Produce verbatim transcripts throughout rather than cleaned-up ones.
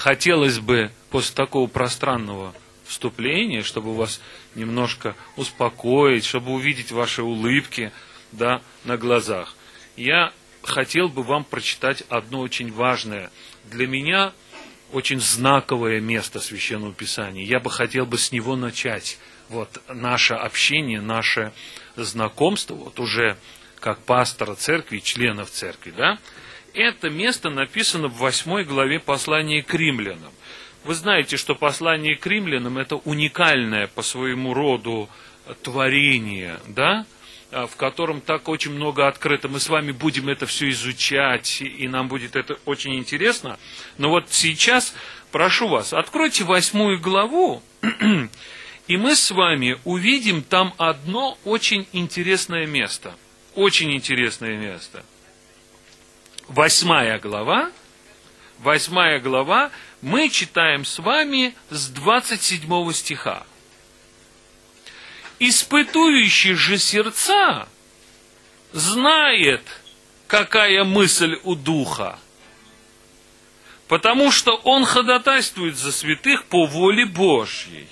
хотелось бы после такого пространного вступления, чтобы вас немножко успокоить, чтобы увидеть ваши улыбки, да, на глазах, я хотел бы вам прочитать одно очень важное, для меня очень знаковое место Священного Писания. Я бы хотел бы с него начать вот наше общение, наше знакомство, вот уже как пастора церкви, членов церкви, да. Это место написано в восьмой главе послания к римлянам. Вы знаете, что послание к римлянам это уникальное по своему роду творение, да, в котором так очень много открыто. Мы с вами будем это все изучать, и нам будет это очень интересно. Но вот сейчас прошу вас, откройте восьмую главу, и мы с вами увидим там одно очень интересное место. Очень интересное место. Восьмая глава, восьмая глава, мы читаем с вами с двадцать седьмого стиха. «Испытующий же сердца знает, какая мысль у Духа, потому что он ходатайствует за святых по воле Божьей.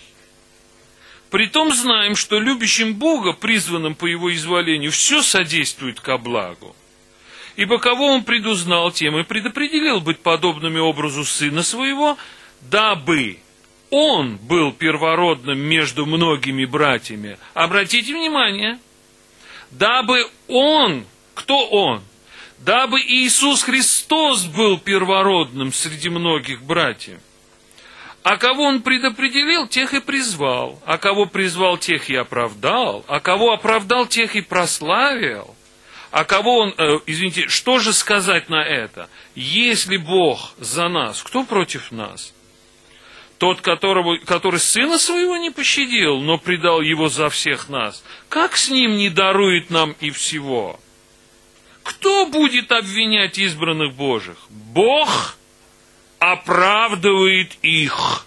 Притом знаем, что любящим Бога, призванным по Его изволению, все содействует ко благу. Ибо кого Он предузнал, тем и предопределил быть подобными образу Сына Своего, дабы Он был первородным между многими братьями». Обратите внимание, дабы Он, кто Он? Дабы Иисус Христос был первородным среди многих братьев. А кого Он предопределил, тех и призвал. А кого призвал, тех и оправдал. А кого оправдал, тех и прославил. А кого Он... Э, извините, что же сказать на это? Если Бог за нас, кто против нас? Тот, которого, который Сына Своего не пощадил, но предал Его за всех нас, как с Ним не дарует нам и всего? Кто будет обвинять избранных Божьих? Бог оправдывает их.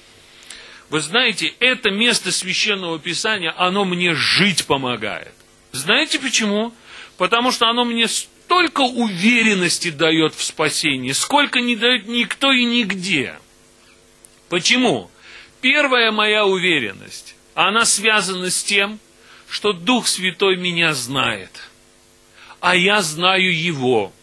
Вы знаете, это место Священного Писания, оно мне жить помогает. Знаете почему? Потому что оно мне столько уверенности дает в спасении, сколько не дает никто и нигде. Почему? Первая моя уверенность, она связана с тем, что Дух Святой меня знает, а я знаю Его.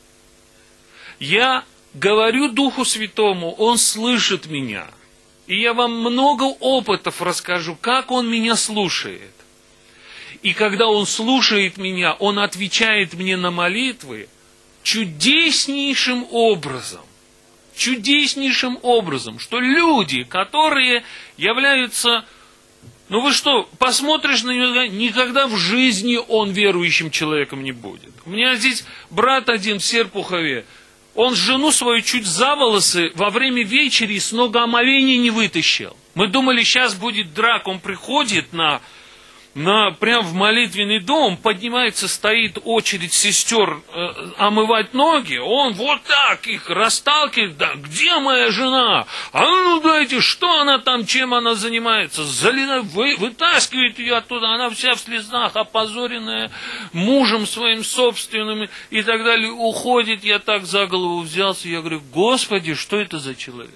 Я говорю Духу Святому, Он слышит меня. И я вам много опытов расскажу, как Он меня слушает. И когда Он слушает меня, Он отвечает мне на молитвы чудеснейшим образом. Чудеснейшим образом, что люди, которые являются... Ну вы что, посмотришь на него, никогда в жизни он верующим человеком не будет. У меня здесь брат один в Серпухове, он жену свою чуть за волосы во время вечери с ногоомовения не вытащил. Мы думали, сейчас будет драка, он приходит на... На, прям в молитвенный дом, поднимается, стоит очередь сестер э, омывать ноги, он вот так их расталкивает, да, где моя жена? А ну дайте, что она там, чем она занимается? Залина, вы, вытаскивает ее оттуда, она вся в слезах, опозоренная мужем своим собственным и так далее, уходит. Я так за голову взялся, я говорю, Господи, что это за человек?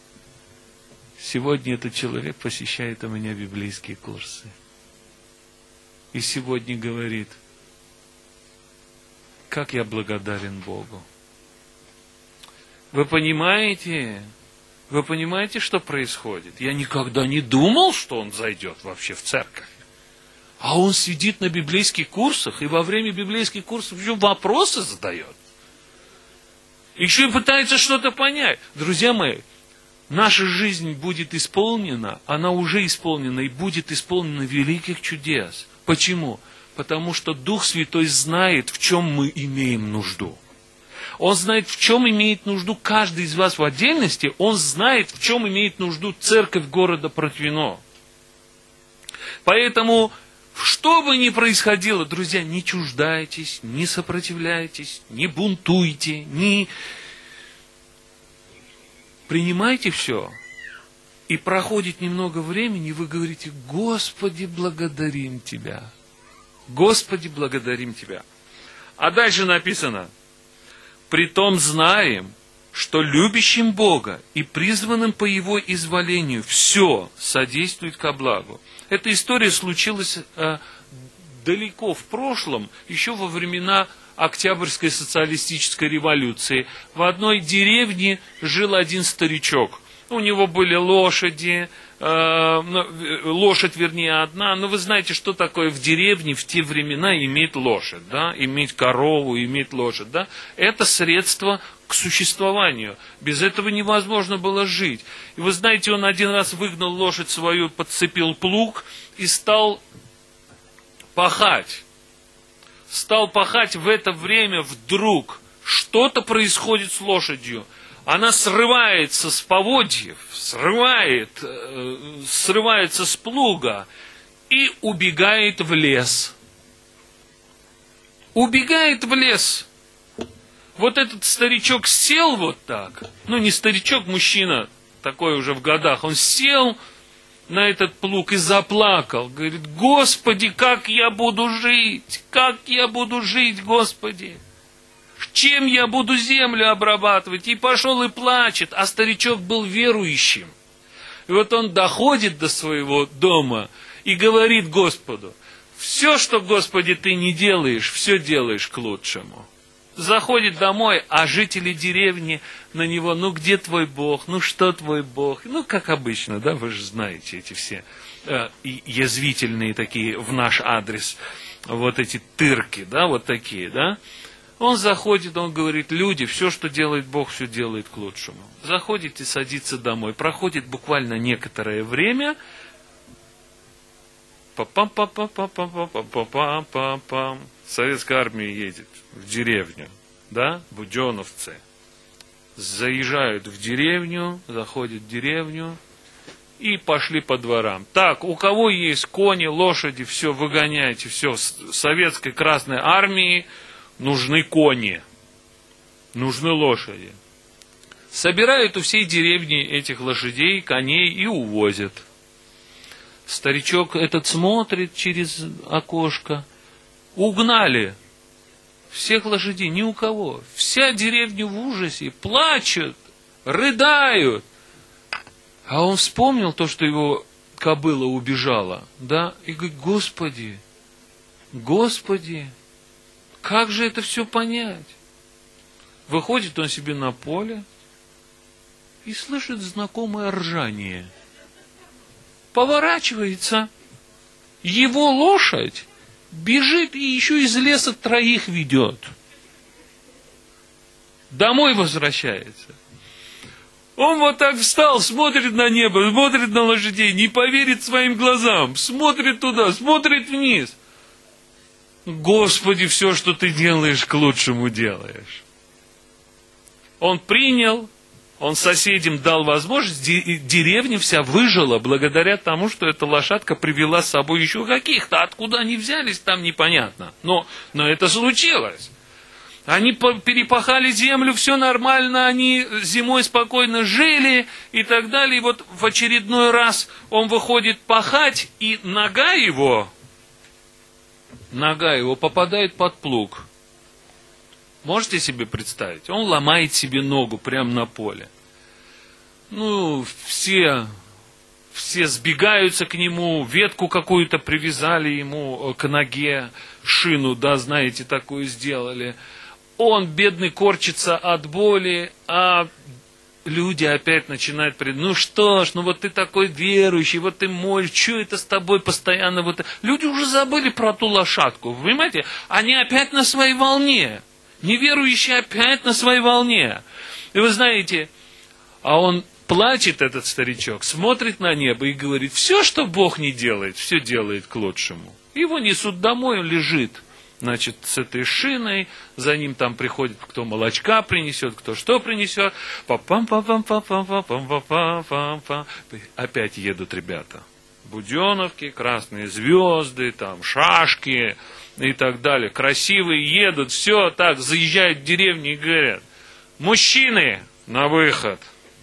Сегодня этот человек посещает у меня библейские курсы. И сегодня говорит, как я благодарен Богу. Вы понимаете, вы понимаете, что происходит? Я никогда не думал, что он зайдет вообще в церковь. А он сидит на библейских курсах, и во время библейских курсов еще вопросы задает. Еще и пытается что-то понять. Друзья мои, наша жизнь будет исполнена, она уже исполнена, и будет исполнена великих чудес. Почему? Потому что Дух Святой знает, в чем мы имеем нужду. Он знает, в чем имеет нужду каждый из вас в отдельности. Он знает, в чем имеет нужду церковь города Протвино. Поэтому, что бы ни происходило, друзья, не чуждайтесь, не сопротивляйтесь, не бунтуйте, не... Принимайте все. И проходит немного времени, и вы говорите, Господи, благодарим Тебя. Господи, благодарим Тебя. А дальше написано, притом знаем, что любящим Бога и призванным по Его изволению все содействует ко благу. Эта история случилась э, далеко в прошлом, еще во времена Октябрьской социалистической революции. В одной деревне жил один старичок. У него были лошади, э, лошадь, вернее, одна. Но вы знаете, что такое в деревне в те времена иметь лошадь, да? Иметь корову, иметь лошадь, да? Это средство к существованию. Без этого невозможно было жить. И вы знаете, он один раз выгнал лошадь свою, подцепил плуг и стал пахать. Стал пахать, в это время вдруг что-то происходит с лошадью. Она срывается с поводьев, срывает, э, срывается с плуга и убегает в лес. Убегает в лес. Вот этот старичок сел вот так, ну не старичок, мужчина, такой уже в годах, он сел на этот плуг и заплакал. Говорит: Господи, как я буду жить? Как я буду жить, Господи? Чем я буду землю обрабатывать? И пошел и плачет. А старичок был верующим. И вот он доходит до своего дома и говорит Господу: все, что, Господи, ты не делаешь, все делаешь к лучшему. Заходит домой, а жители деревни на него: ну где твой Бог, ну что твой Бог? Ну как обычно, да, вы же знаете эти все э, язвительные такие в наш адрес, вот эти тырки, да, вот такие, да. Он заходит, он говорит: люди, все, что делает Бог, все делает к лучшему. Заходит и садится домой. Проходит буквально некоторое время. Па-пам-пам-пам-пам-пам-пам-пам-пам. Советская армия едет в деревню, да, буденовцы. Заезжают в деревню, заходят в деревню и пошли по дворам. Так, у кого есть кони, лошади, все, выгоняйте, все, советской Красной Армии нужны кони, нужны лошади. Собирают у всей деревни этих лошадей, коней и увозят. Старичок этот смотрит через окошко. Угнали всех лошадей, ни у кого. Вся деревня в ужасе, плачут, рыдают. А он вспомнил то, что его кобыла убежала, да, и говорит: Господи, Господи, как же это все понять? Выходит он себе на поле и слышит знакомое ржание. Поворачивается, его лошадь бежит и еще из леса троих ведет. Домой возвращается. Он вот так встал, смотрит на небо, смотрит на лошадей, не поверит своим глазам, смотрит туда, смотрит вниз. Господи, все, что ты делаешь, к лучшему делаешь. Он принял, он соседям дал возможность, деревня вся выжила благодаря тому, что эта лошадка привела с собой еще каких-то. Откуда они взялись, там непонятно. Но, но это случилось. Они перепахали землю, все нормально, они зимой спокойно жили и так далее. И вот в очередной раз он выходит пахать, и нога его, нога его попадает под плуг. Можете себе представить? Он ломает себе ногу прямо на поле. Ну, все, все сбегаются к нему, ветку какую-то привязали ему к ноге, шину, да, знаете, такую сделали. Он, бедный, корчится от боли, а люди опять начинают пред... ну что ж, ну вот ты такой верующий, вот ты молишь, что это с тобой постоянно вот... Люди уже забыли про ту лошадку, вы понимаете? Они опять на своей волне. Неверующие опять на своей волне. И вы знаете, а он плачет, этот старичок, смотрит на небо и говорит: все, что Бог не делает, все делает к лучшему. Его несут домой, он лежит, значит, с этой шиной, за ним там приходит, кто молочка принесет, кто что принесет. Па-пам-пам-пам-пам-пам-пам-пам-пам. Опять едут ребята. Буденовки, красные звезды, там шашки и так далее. Красивые едут, все так, заезжают в деревню и говорят: мужчины, на выход.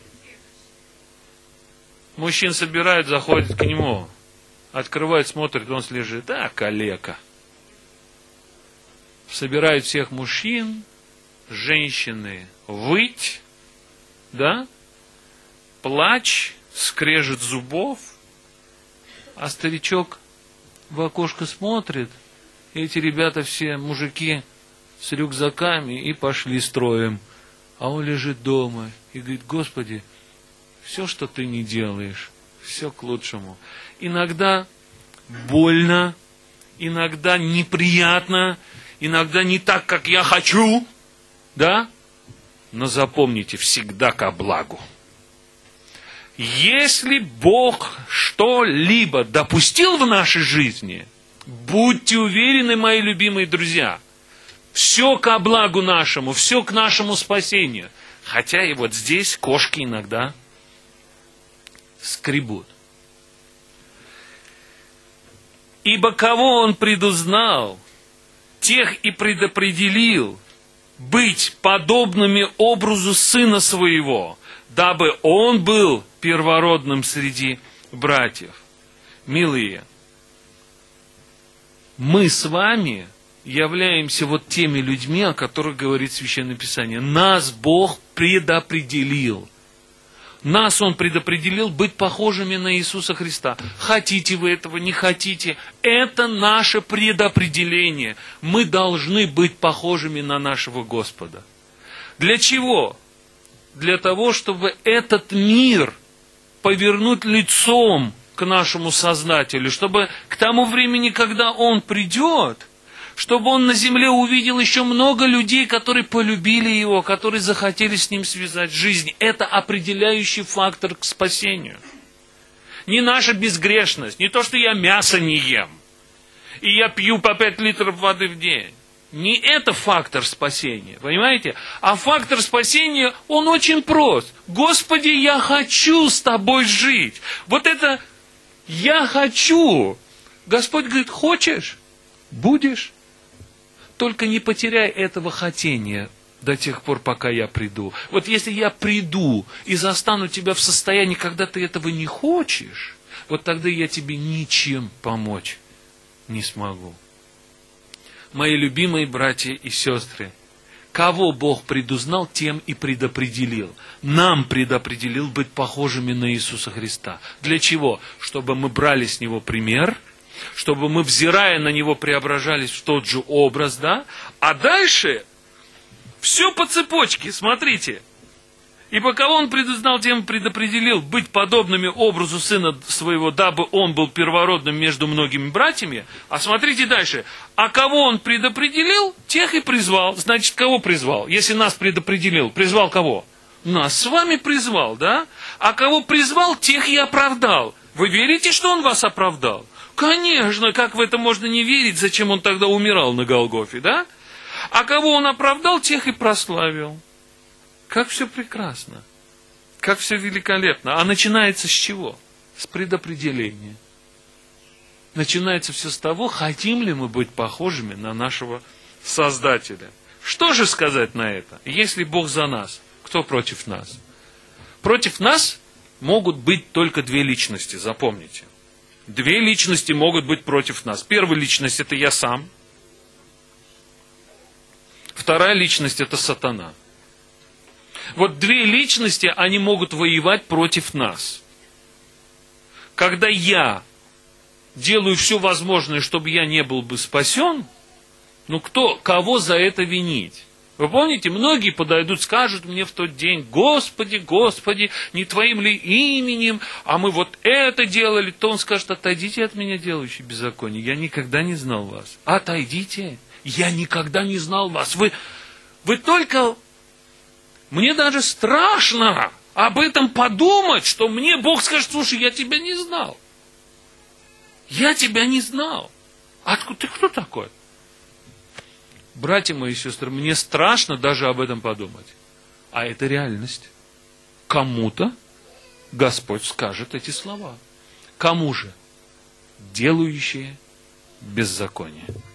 Мужчин собирают, заходят к нему, открывают, смотрят, он лежит, да, калека. Собирают всех мужчин, женщины выть, да? Плач, скрежет зубов, а старичок в окошко смотрит, и эти ребята все, мужики, с рюкзаками и пошли строем. А он лежит дома и говорит: Господи, все, что ты не делаешь, все к лучшему. Иногда больно, иногда неприятно, иногда не так, как я хочу, да? Но запомните, всегда ко благу. Если Бог что-либо допустил в нашей жизни, будьте уверены, мои любимые друзья, все ко благу нашему, все к нашему спасению. Хотя и вот здесь кошки иногда скребут. Ибо кого Он предузнал, тех и предопределил быть подобными образу Сына Своего, дабы Он был первородным среди братьев. Милые, мы с вами являемся вот теми людьми, о которых говорит Священное Писание. Нас Бог предопределил. Нас Он предопределил быть похожими на Иисуса Христа. Хотите вы этого, не хотите, это наше предопределение. Мы должны быть похожими на нашего Господа. Для чего? Для того, чтобы этот мир повернуть лицом к нашему Создателю, чтобы к тому времени, когда Он придет, чтобы Он на земле увидел еще много людей, которые полюбили Его, которые захотели с Ним связать жизнь. Это определяющий фактор к спасению. Не наша безгрешность, не то, что я мясо не ем, и я пью по пять литров воды в день. Не это фактор спасения, понимаете? А фактор спасения, он очень прост. Господи, я хочу с Тобой жить. Вот это «я хочу». Господь говорит: хочешь? Будешь. Только не потеряй этого хотения до тех пор, пока я приду. Вот если я приду и застану тебя в состоянии, когда ты этого не хочешь, вот тогда я тебе ничем помочь не смогу. Мои любимые братья и сестры, кого Бог предузнал, тем и предопределил. Нам предопределил быть похожими на Иисуса Христа. Для чего? Чтобы мы брали с Него пример, чтобы мы, взирая на Него, преображались в тот же образ, да? А дальше все по цепочке, смотрите. Ибо кого Он предузнал, тем предопределил быть подобными образу Сына Своего, дабы Он был первородным между многими братьями. А смотрите дальше. А кого Он предопределил, тех и призвал. Значит, кого призвал? Если нас предопределил, призвал кого? Нас с вами призвал, да? А кого призвал, тех и оправдал. Вы верите, что Он вас оправдал? Конечно, как в это можно не верить, зачем Он тогда умирал на Голгофе, да? А кого Он оправдал, тех и прославил. Как все прекрасно, как все великолепно. А начинается с чего? С предопределения. Начинается все с того, хотим ли мы быть похожими на нашего Создателя. Что же сказать на это? Если Бог за нас, кто против нас? Против нас могут быть только две личности, запомните. Две личности могут быть против нас. Первая личность – это я сам. Вторая личность – это сатана. Вот две личности, они могут воевать против нас. Когда я делаю все возможное, чтобы я не был бы спасен, ну кто, кого за это винить? Вы помните, многие подойдут, скажут мне в тот день: Господи, Господи, не Твоим ли именем, а мы вот это делали, то он скажет: отойдите от меня, делающие беззаконие, я никогда не знал вас. Отойдите, я никогда не знал вас. Вы, вы только... Мне даже страшно об этом подумать, что мне Бог скажет: слушай, я тебя не знал. Я тебя не знал. Откуда ты кто такой? Братья мои и сестры, мне страшно даже об этом подумать. А это реальность. Кому-то Господь скажет эти слова. Кому же? Делающие беззаконие.